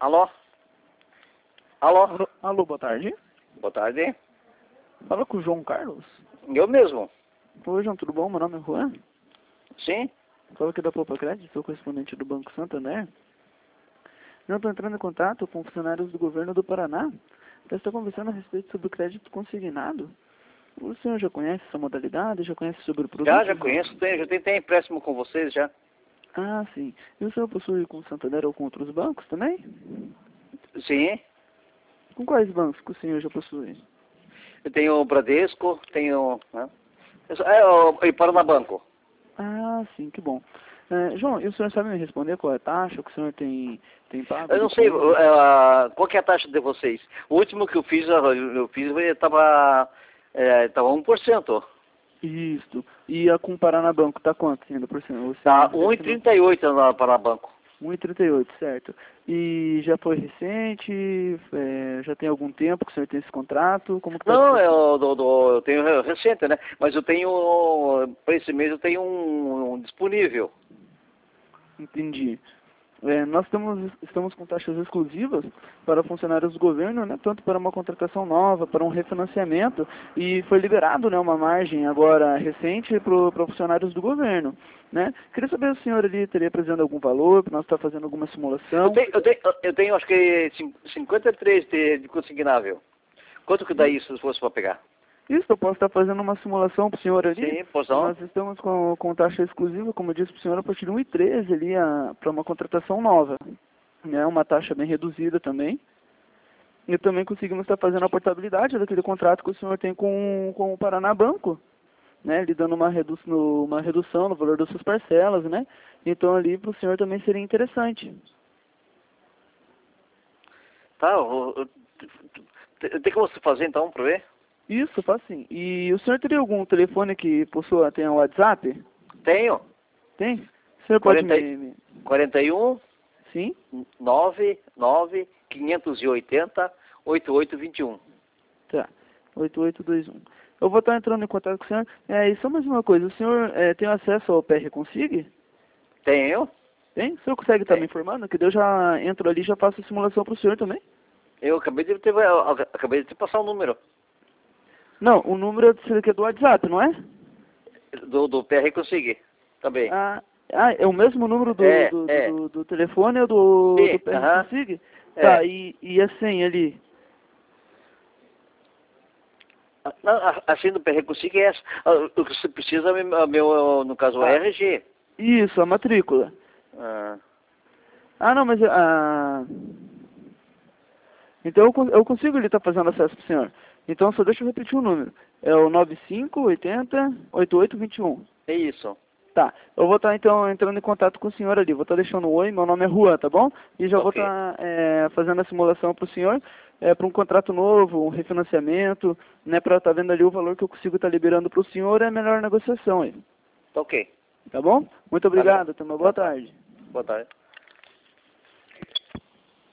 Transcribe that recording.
Alô? Alô? Alô, alô, boa tarde. Boa tarde. Fala com o João Carlos. Eu mesmo. Oi, João, tudo bom? Meu nome é Juan. Sim? Fala aqui da Poupa Crédito, sou correspondente do Banco Santander. Eu estou entrando em contato com funcionários do governo do Paraná para estar conversando a respeito sobre o crédito consignado. O senhor já conhece essa modalidade? Já conhece sobre o produto? Já conheço. Já tem empréstimo com vocês já. Ah, sim. E o senhor possui com o Santander ou com outros bancos também? Sim. Com quais bancos que o senhor já possui? Eu tenho o Bradesco, tenho... Né? E Paranabanco. Ah, sim, que bom. João, e o senhor sabe me responder qual é a taxa que o senhor tem pago? Eu não sei, qual que é a taxa de vocês? O último que eu fiz estava 1%. Isso. E a com o Paranabanco tá quanto ainda por cento? Tá 1,38 na Paranabanco. 1,38, certo. E já foi recente? Já tem algum tempo que o senhor tem esse contrato? Como que tá? Não, eu tenho recente, né? Mas eu tenho, para esse mês eu tenho um disponível. Entendi. Nós estamos com taxas exclusivas para funcionários do governo, né, tanto para uma contratação nova, para um refinanciamento, e foi liberado, né, uma margem agora recente para funcionários do governo. Né? Queria saber se o senhor ali teria apresentado algum valor, para nós estar fazendo alguma simulação. Eu tenho acho que 53 de consignável. Quanto que dá isso se fosse para pegar? Isso, eu posso estar fazendo uma simulação para o senhor ali. Sim, pois não. Nós estamos com taxa exclusiva, como eu disse para o senhor, a partir de 1,13 ali para uma contratação nova. Né? Uma taxa bem reduzida também. E também conseguimos estar fazendo a portabilidade daquele contrato que o senhor tem com o Paranabanco. Né? Lhe dando uma redução no valor das suas parcelas, né? Então ali para o senhor também seria interessante. Tá, tem como você fazer então para ver? Isso, faz sim. E o senhor teria algum telefone que possua, tenha o WhatsApp? Tenho. Tem? O senhor pode 41 Sim? 99 580 8821. Tá. 8821. Eu vou estar entrando em contato com o senhor. E só mais uma coisa. O senhor tem acesso ao PR Consigue? Tenho. Tem? O senhor consegue estar me informando? Que daí eu já entro ali e já faço a simulação para o senhor também. Eu acabei de te passar o número. Não, o número é do WhatsApp, não é? Do PR Consigue também. É o mesmo número do telefone ou do PR Consigue? Tá, e a senha ali? A senha do PR Consigue é essa. O que você precisa, no caso, é RG. Isso, a matrícula. Não, mas... Então eu consigo ele estar fazendo acesso para o senhor. Então só deixa eu repetir o número. É o 9580-8821. É isso. Tá. Eu vou estar então entrando em contato com o senhor ali. Vou estar deixando um oi, meu nome é Juan, tá bom? E já vou estar fazendo a simulação para o senhor, para um contrato novo, um refinanciamento, né? Para estar vendo ali o valor que eu consigo estar liberando para o senhor, é a melhor negociação aí. Ok. Tá bom? Muito obrigado, tenha uma boa tarde. Boa tarde.